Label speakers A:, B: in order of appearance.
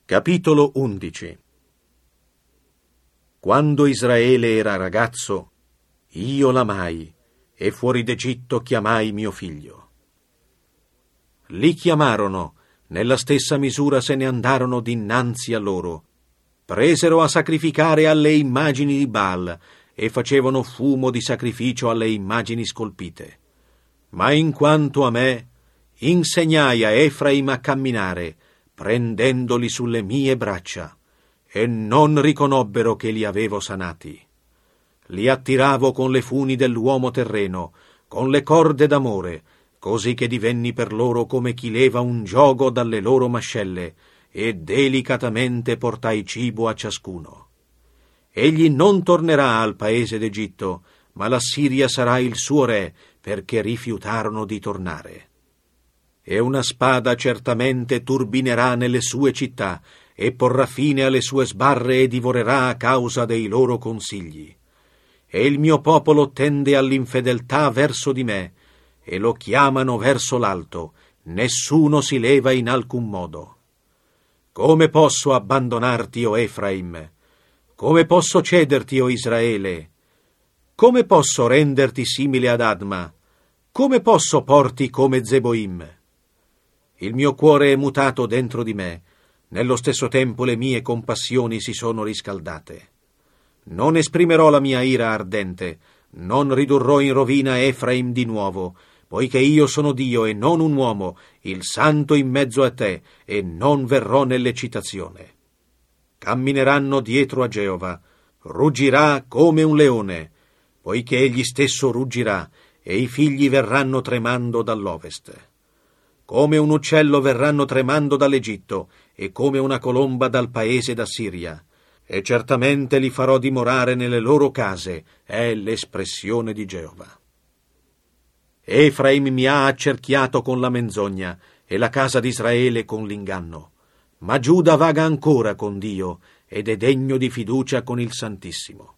A: Capitolo 11. Quando Israele era ragazzo, io l'amai, e fuori d'Egitto chiamai mio figlio. Li chiamarono, nella stessa misura se ne andarono dinanzi a loro. Presero a sacrificare alle immagini di Baal e facevano fumo di sacrificio alle immagini scolpite. Ma in quanto a me, insegnai a Efraim a camminare, prendendoli sulle mie braccia, e non riconobbero che li avevo sanati. Li attiravo con le funi dell'uomo terreno, con le corde d'amore, così che divenni per loro come chi leva un giogo dalle loro mascelle, e delicatamente portai cibo a ciascuno. Egli non tornerà al paese d'Egitto, ma la Siria sarà il suo re, perché rifiutarono di tornare. E una spada certamente turbinerà nelle sue città, e porrà fine alle sue sbarre e divorerà a causa dei loro consigli. E il mio popolo tende all'infedeltà verso di me, e lo chiamano verso l'alto, nessuno si leva in alcun modo. Come posso abbandonarti, o Efraim? Come posso cederti, o Israele? Come posso renderti simile ad Adma? Come posso porti come Zeboim? Il mio cuore è mutato dentro di me, nello stesso tempo le mie compassioni si sono riscaldate. Non esprimerò la mia ira ardente, non ridurrò in rovina Efraim di nuovo, poiché io sono Dio e non un uomo, il Santo in mezzo a te, e non verrò nell'eccitazione. Cammineranno dietro a Geova, ruggirà come un leone, poiché egli stesso ruggirà, e i figli verranno tremando dall'ovest. Come un uccello verranno tremando dall'Egitto, e come una colomba dal paese d'Assiria, e certamente li farò dimorare nelle loro case, è l'espressione di Geova. Efraim mi ha accerchiato con la menzogna, e la casa d'Israele con l'inganno, ma Giuda vaga ancora con Dio, ed è degno di fiducia con il Santissimo.